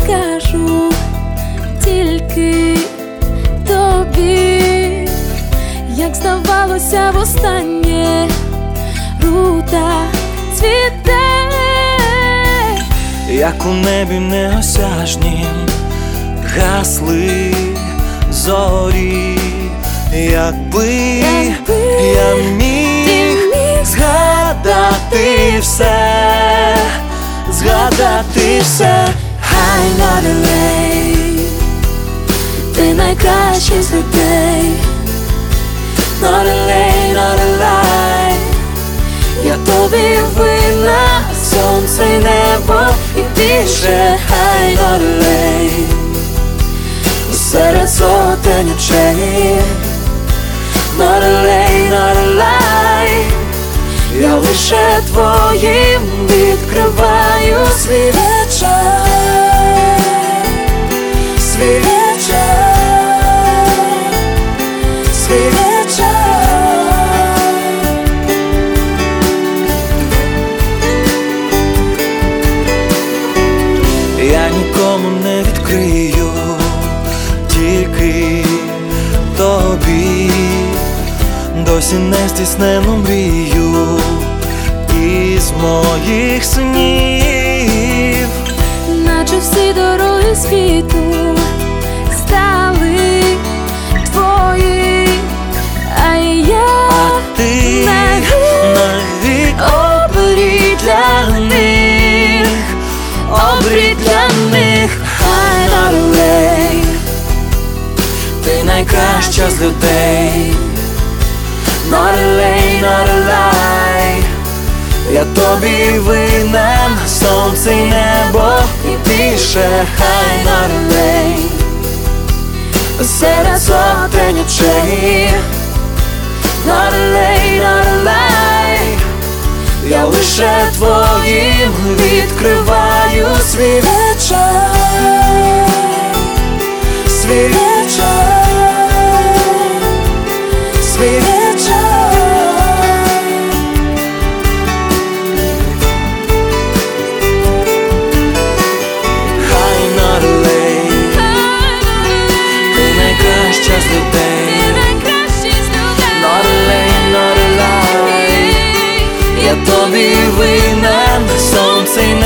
скажу тільки тобі, як здавалося востаннє, рута цвіте, як у небі неосяжнім гасли зорі. Якби я міг згадати все, згадати все. I'm not late, ти найкращий з людей. Not late, not lie, я тобі винна, сонце й небо і більше. I'm not late, серед сотень очей. Not late, not lie, я лише твоїм відкриваю свій вечір, свій вечір, свій вечір. Я нікому не відкрию, тільки тобі, досі не здійснену мрію із моїх снів. Наче всі дороги світу стали твої, а ти навік обрій для них, обрій для них. I'm not late, ти найкраща з людей. not late, not lie, Я тобі винен, сонце й небо і більше. I'm not late, серед сотень очей. Not late, not lie, Я лише твоїм відкриваю свій вечір, свій вечір, свій вечір. I'm not late, ти найкраща з людей. Not late, not lie, я тобі винен, сонце й